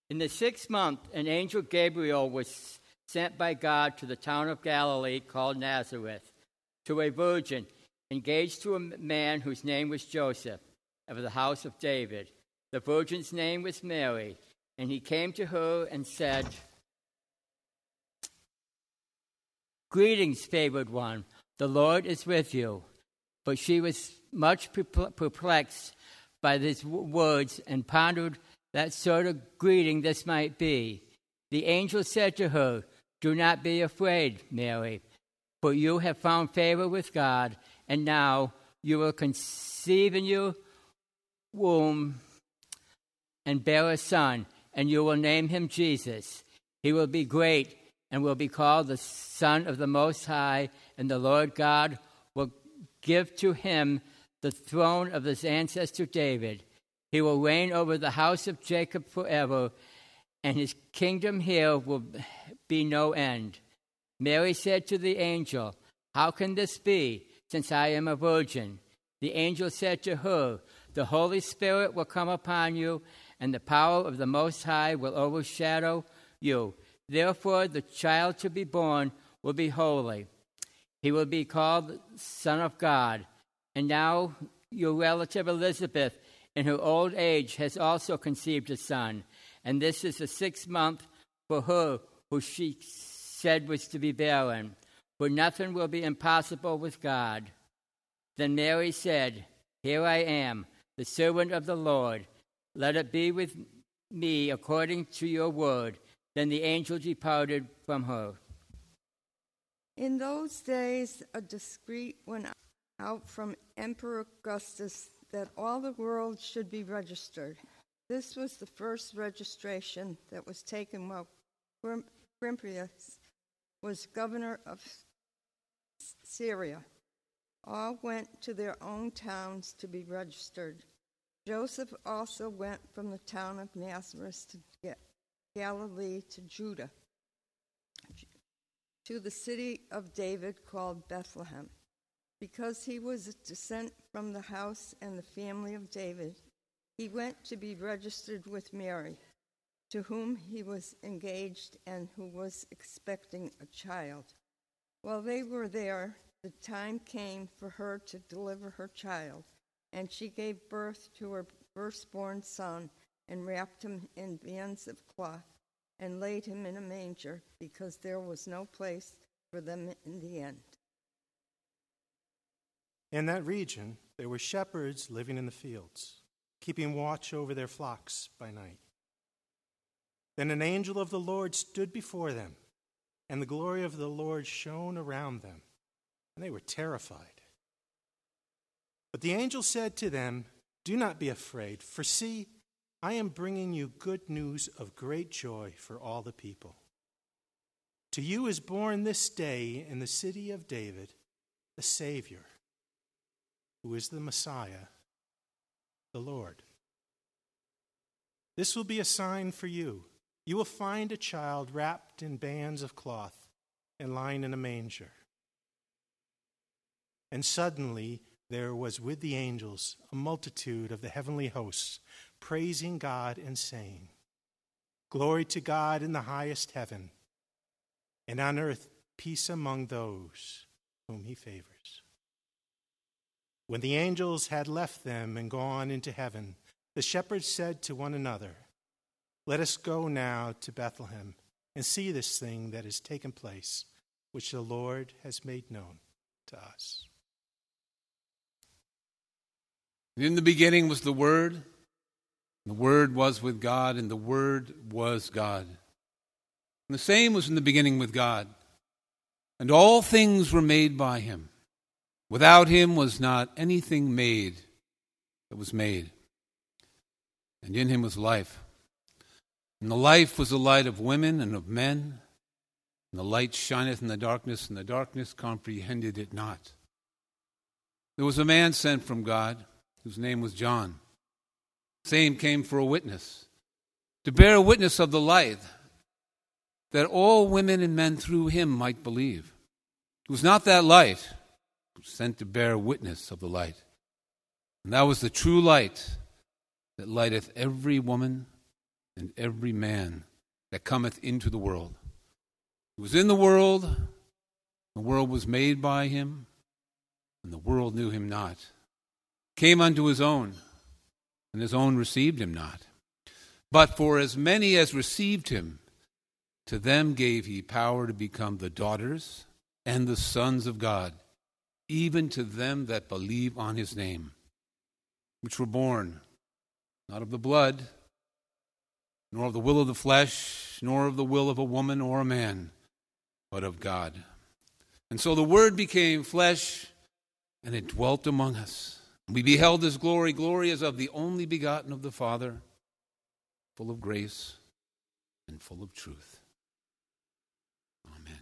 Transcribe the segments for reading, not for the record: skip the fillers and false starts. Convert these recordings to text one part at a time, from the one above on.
In the 6th month, an angel Gabriel was sent by God to the town of Galilee called Nazareth, to a virgin engaged to a man whose name was Joseph, of the house of David. The virgin's name was Mary, and he came to her and said, "Greetings, favored one, the Lord is with you." But she was much perplexed by these words and pondered that sort of greeting this might be. The angel said to her, "Do not be afraid, Mary, for you have found favor with God, and now you will conceive in your womb and bear a son, and you will name him Jesus. He will be great and will be called the Son of the Most High, and the Lord God will give to him the throne of his ancestor David. He will reign over the house of Jacob forever, and his kingdom here will be no end." Mary said to the angel, "How can this be, since I am a virgin?" The angel said to her, "The Holy Spirit will come upon you, and the power of the Most High will overshadow you. Therefore, the child to be born will be holy. He will be called the Son of God. And now your relative Elizabeth, in her old age, has also conceived a son, and this is the 6th month for her who she said was to be barren, for nothing will be impossible with God." Then Mary said, "Here I am, the servant of the Lord. Let it be with me according to your word." Then the angel departed from her. In those days, a decree went out from Emperor Augustus that all the world should be registered. This was the first registration that was taken while Quirinius was governor of Syria. All went to their own towns to be registered. Joseph also went from the town of Nazareth to Galilee to Judah, to the city of David called Bethlehem, because he was a descent from the house and the family of David. He went to be registered with Mary, to whom he was engaged and who was expecting a child. While they were there, the time came for her to deliver her child, and she gave birth to her firstborn son and wrapped him in bands of cloth and laid him in a manger, because there was no place for them in the inn. In that region, there were shepherds living in the fields, keeping watch over their flocks by night. Then an angel of the Lord stood before them, and the glory of the Lord shone around them, and they were terrified. But the angel said to them, "Do not be afraid, for see, I am bringing you good news of great joy for all the people. To you is born this day in the city of David a Savior, who is the Messiah, the Lord. This will be a sign for you. You will find a child wrapped in bands of cloth and lying in a manger." And suddenly there was with the angels a multitude of the heavenly hosts, praising God and saying, "Glory to God in the highest heaven, and on earth peace among those whom he favors." When the angels had left them and gone into heaven, the shepherds said to one another, "Let us go now to Bethlehem and see this thing that has taken place, which the Lord has made known to us." In the beginning was the Word, and the Word was with God, and the Word was God. And the same was in the beginning with God. And all things were made by him. Without him was not anything made that was made. And in him was life. And the life was the light of women and of men. And the light shineth in the darkness, and the darkness comprehended it not. There was a man sent from God, whose name was John. The same came for a witness, to bear witness of the light, that all women and men through him might believe. It was not that light, it was sent to bear witness of the light. And that was the true light that lighteth every woman and every man that cometh into the world. He was in the world was made by him, and the world knew him not. Came unto his own, and his own received him not. But for as many as received him, to them gave he power to become the daughters and the sons of God, even to them that believe on his name, which were born not of the blood, nor of the will of the flesh, nor of the will of a woman or a man, but of God. And so the Word became flesh, and it dwelt among us. We beheld his glory, glory as of the only begotten of the Father, full of grace and full of truth. Amen.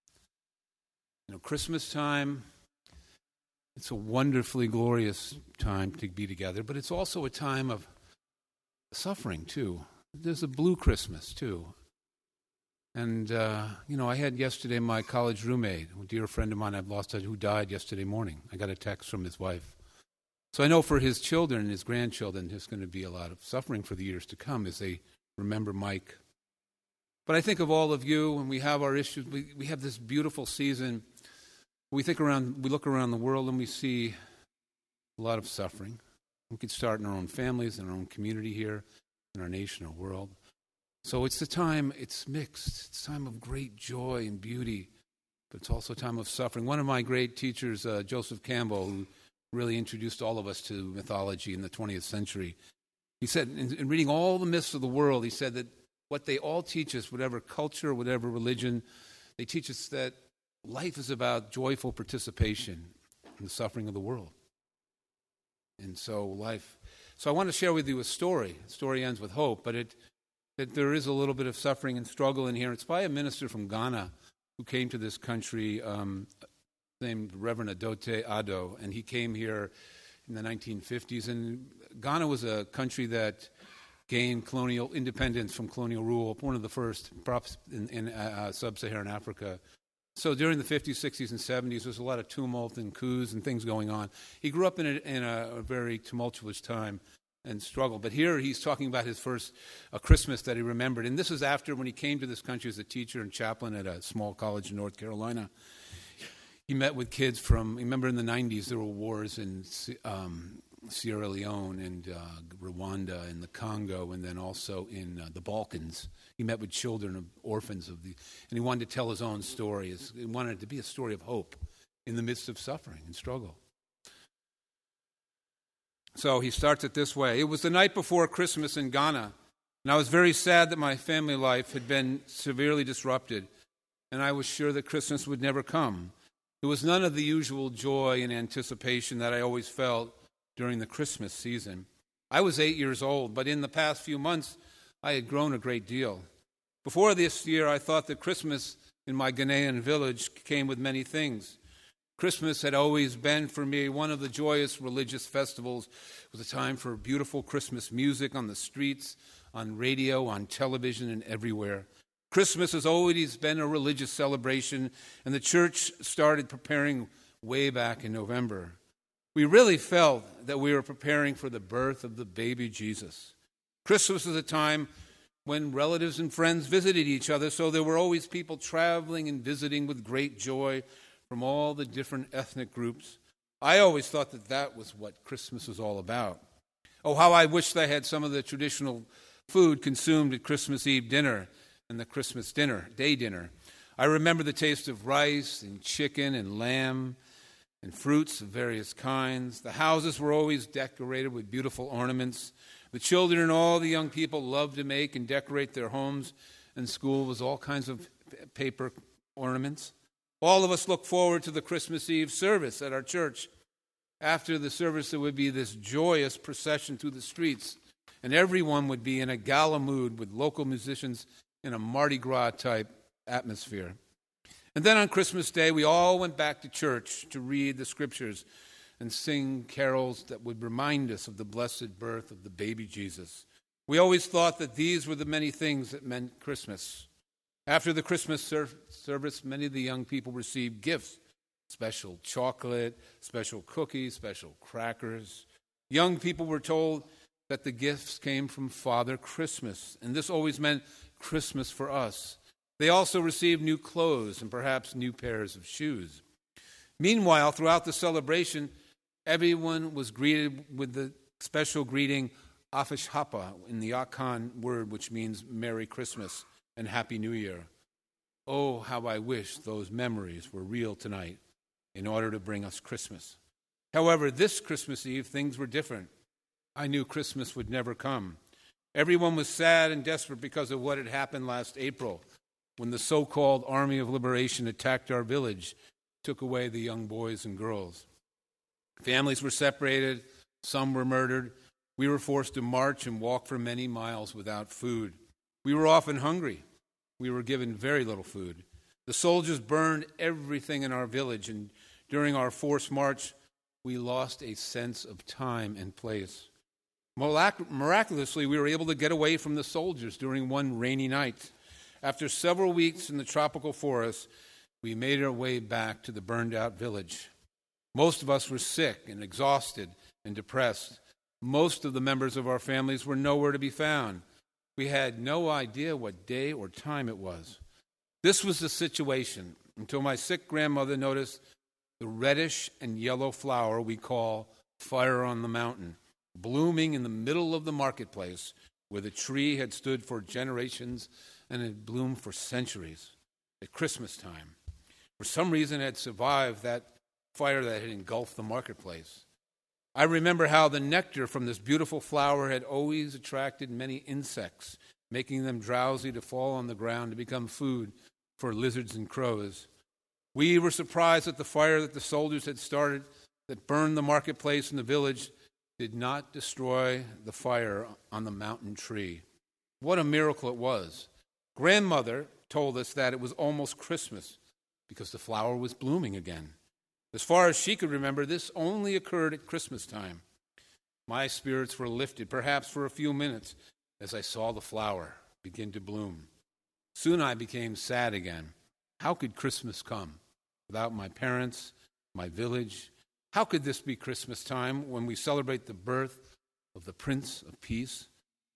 Christmas time, it's a wonderfully glorious time to be together, but it's also a time of suffering, too. There's a blue Christmas, too. And, I had yesterday my college roommate, a dear friend of mine I've lost, who died yesterday morning. I got a text from his wife. So I know for his children and his grandchildren, there's going to be a lot of suffering for the years to come as they remember Mike. But I think of all of you, when we have our issues, we have this beautiful season. We look around the world and we see a lot of suffering. We could start in our own families, in our own community here, in our nation, our world. So it's it's mixed. It's a time of great joy and beauty, but it's also a time of suffering. One of my great teachers, Joseph Campbell, who really introduced all of us to mythology in the 20th century, he said, in reading all the myths of the world, he said that what they all teach us, whatever culture, whatever religion, they teach us that life is about joyful participation in the suffering of the world. And so I want to share with you a story. The story ends with hope, but that there is a little bit of suffering and struggle in here. It's by a minister from Ghana who came to this country, named Reverend Adote Ado, and he came here in the 1950s. And Ghana was a country that gained colonial independence from colonial rule, one of the first, perhaps in sub-Saharan Africa. So during the 50s, 60s, and 70s, there was a lot of tumult and coups and things going on. He grew up in a very tumultuous time and struggle. But here he's talking about his first Christmas that he remembered. And this is after when he came to this country as a teacher and chaplain at a small college in North Carolina. He met with kids remember in the 90s there were wars in Sierra Leone and Rwanda and the Congo, and then also in the Balkans. He met with children of orphans and he wanted to tell his own story. He wanted it to be a story of hope in the midst of suffering and struggle. So he starts it this way. It was the night before Christmas in Ghana, and I was very sad that my family life had been severely disrupted, and I was sure that Christmas would never come. There was none of the usual joy and anticipation that I always felt during the Christmas season. I was 8 years old, but in the past few months, I had grown a great deal. Before this year, I thought that Christmas in my Ghanaian village came with many things. Christmas had always been, for me, one of the joyous religious festivals. It was a time for beautiful Christmas music on the streets, on radio, on television, and everywhere. Christmas has always been a religious celebration, and the church started preparing way back in November. We really felt that we were preparing for the birth of the baby Jesus. Christmas is a time when relatives and friends visited each other, so there were always people traveling and visiting with great joy from all the different ethnic groups. I always thought that was what Christmas was all about. Oh, how I wished I had some of the traditional food consumed at Christmas Eve dinner and the Christmas day dinner. I remember the taste of rice and chicken and lamb and fruits of various kinds. The houses were always decorated with beautiful ornaments. The children and all the young people loved to make and decorate their homes, and school was all kinds of paper ornaments. All of us look forward to the Christmas Eve service at our church. After the service, there would be this joyous procession through the streets, and everyone would be in a gala mood with local musicians in a Mardi Gras type atmosphere. And then on Christmas Day, we all went back to church to read the scriptures and sing carols that would remind us of the blessed birth of the baby Jesus. We always thought that these were the many things that meant Christmas. After the Christmas service, many of the young people received gifts, special chocolate, special cookies, special crackers. Young people were told that the gifts came from Father Christmas, and this always meant Christmas for us. They also received new clothes and perhaps new pairs of shoes. Meanwhile, throughout the celebration, everyone was greeted with the special greeting, Afish Hapa, in the Akan word, which means Merry Christmas and Happy New Year. Oh, how I wish those memories were real tonight in order to bring us Christmas. However, this Christmas Eve, things were different. I knew Christmas would never come. Everyone was sad and desperate because of what had happened last April, when the so-called Army of Liberation attacked our village, took away the young boys and girls. Families were separated, some were murdered. We were forced to march and walk for many miles without food. We were often hungry. We were given very little food. The soldiers burned everything in our village, and during our forced march, we lost a sense of time and place. Miraculously, we were able to get away from the soldiers during one rainy night. After several weeks in the tropical forest, we made our way back to the burned-out village. Most of us were sick and exhausted and depressed. Most of the members of our families were nowhere to be found. We had no idea what day or time it was. This was the situation until my sick grandmother noticed the reddish and yellow flower we call fire on the mountain, blooming in the middle of the marketplace where the tree had stood for generations and had bloomed for centuries at Christmas time. For some reason, it had survived that fire that had engulfed the marketplace. I remember how the nectar from this beautiful flower had always attracted many insects, making them drowsy to fall on the ground to become food for lizards and crows. We were surprised that the fire that the soldiers had started that burned the marketplace and the village did not destroy the fire on the mountain tree. What a miracle it was. Grandmother told us that it was almost Christmas because the flower was blooming again. As far as she could remember, this only occurred at Christmas time. My spirits were lifted, perhaps for a few minutes, as I saw the flower begin to bloom. Soon I became sad again. How could Christmas come without my parents, my village? How could this be Christmas time when we celebrate the birth of the Prince of Peace?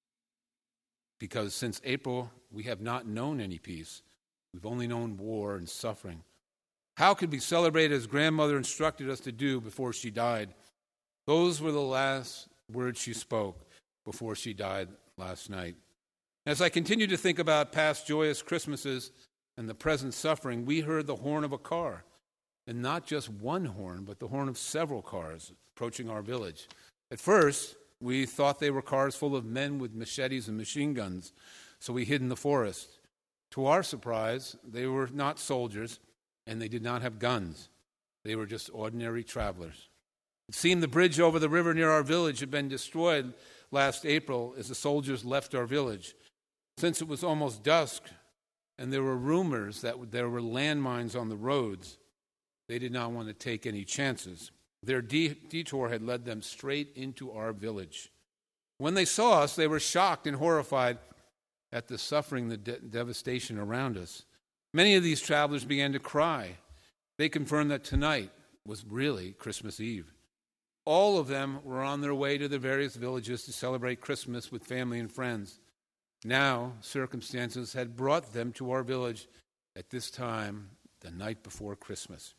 Because since April, we have not known any peace. We've only known war and suffering. How could we celebrate as grandmother instructed us to do before she died? Those were the last words she spoke before she died last night. As I continued to think about past joyous Christmases and the present suffering, we heard the horn of a car. And not just one horn, but the horn of several cars approaching our village. At first, we thought they were cars full of men with machetes and machine guns, so we hid in the forest. To our surprise, they were not soldiers, and they did not have guns. They were just ordinary travelers. It seemed the bridge over the river near our village had been destroyed last April as the soldiers left our village. Since it was almost dusk, and there were rumors that there were landmines on the roads, they did not want to take any chances. Their detour had led them straight into our village. When they saw us, they were shocked and horrified at the suffering, the devastation around us. Many of these travelers began to cry. They confirmed that tonight was really Christmas Eve. All of them were on their way to the various villages to celebrate Christmas with family and friends. Now, circumstances had brought them to our village at this time, the night before Christmas.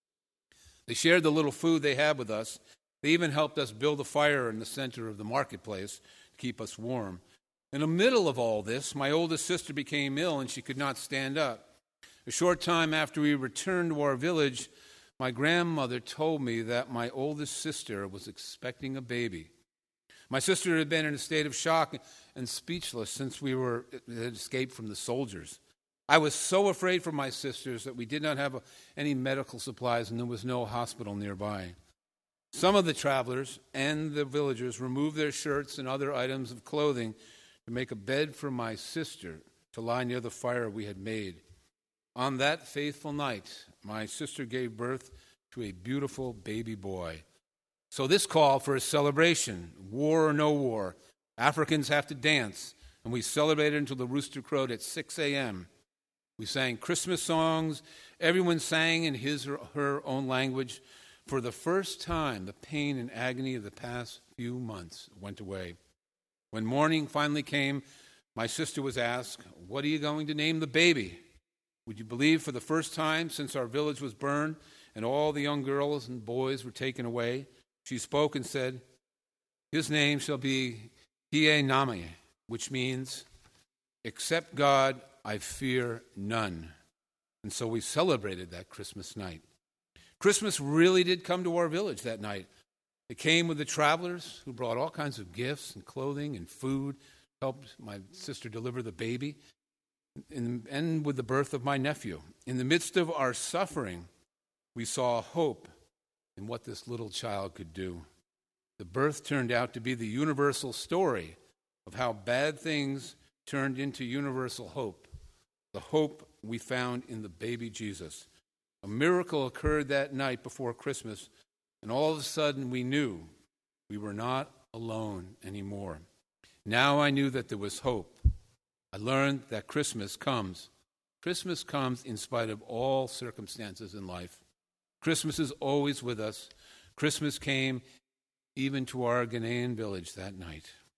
They shared the little food they had with us. They even helped us build a fire in the center of the marketplace to keep us warm. In the middle of all this, my oldest sister became ill and she could not stand up. A short time after we returned to our village, my grandmother told me that my oldest sister was expecting a baby. My sister had been in a state of shock and speechless since we had escaped from the soldiers. I was so afraid for my sisters that we did not have any medical supplies and there was no hospital nearby. Some of the travelers and the villagers removed their shirts and other items of clothing to make a bed for my sister to lie near the fire we had made. On that faithful night, my sister gave birth to a beautiful baby boy. So this called for a celebration, war or no war. Africans have to dance, and we celebrated until the rooster crowed at 6 a.m. We sang Christmas songs. Everyone sang in his or her own language. For the first time, the pain and agony of the past few months went away. When morning finally came, my sister was asked, "What are you going to name the baby?" Would you believe, for the first time since our village was burned and all the young girls and boys were taken away, she spoke and said, "His name shall be Hie Nami," which means, "Except God, I fear none." And so we celebrated that Christmas night. Christmas really did come to our village that night. It came with the travelers who brought all kinds of gifts and clothing and food, helped my sister deliver the baby, and with the birth of my nephew. In the midst of our suffering, we saw hope in what this little child could do. The birth turned out to be the universal story of how bad things turned into universal hope, the hope we found in the baby Jesus. A miracle occurred that night before Christmas, and all of a sudden we knew we were not alone anymore. Now I knew that there was hope. I learned that Christmas comes. Christmas comes in spite of all circumstances in life. Christmas is always with us. Christmas came even to our Ghanaian village that night.